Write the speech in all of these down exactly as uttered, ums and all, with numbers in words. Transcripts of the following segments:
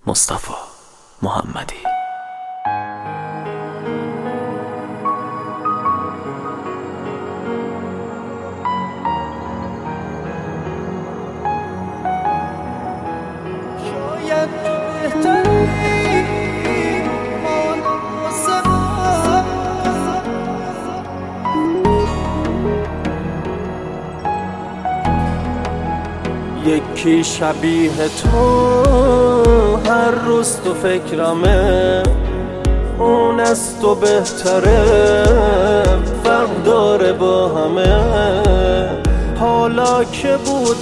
مصطفی محمدی. شاید بهتری یکی شبیه تو هر روز تو فکرمه، اون از تو بهتره، فرق داره با همه. حالا که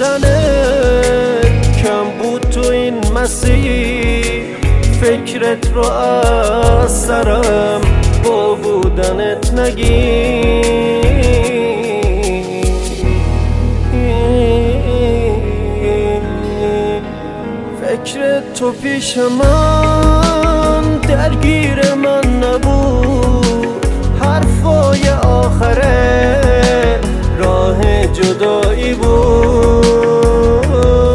بودنت کم بود تو این مسیر، فکرت رو از سرم با بودنت نگیر. فکر تو پیش من درگیر من نبود، حرفای آخره راه جدایی بود.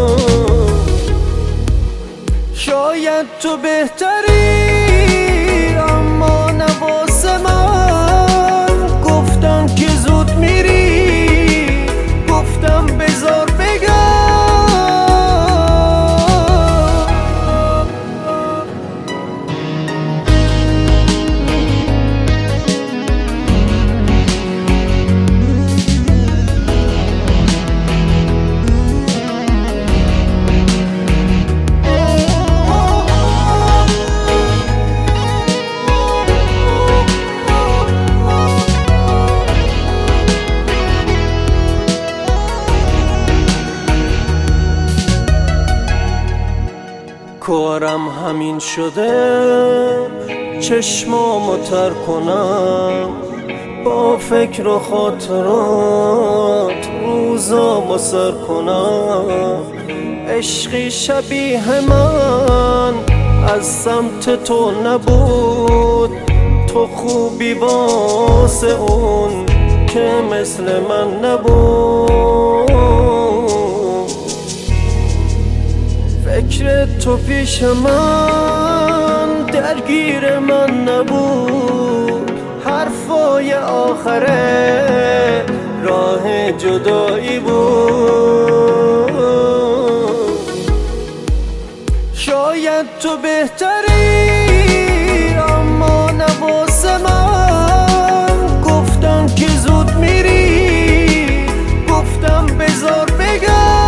شاید تو بهتری اما نواسه من، گفتن که زود میری، گفتم بذار بگم. کارم همین شده چشمامو تر کنم، با فکر و خاطرات روزامو سر کنم. عشقی شبیه من از سمت تو نبود، تو خوبی واسه اون که مثل من نبود. فکر تو پیش من درگیر من نبود، حرفای آخره راه جدایی بود. شاید تو بهتری اما نواسه من، گفتن که زود میری، گفتم بذار بگم.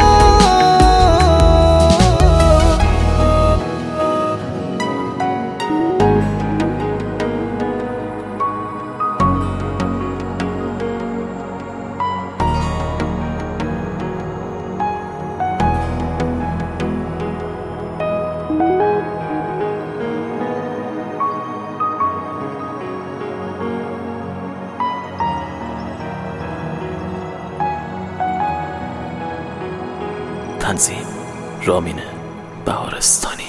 تنظیم رامین بهارستانی.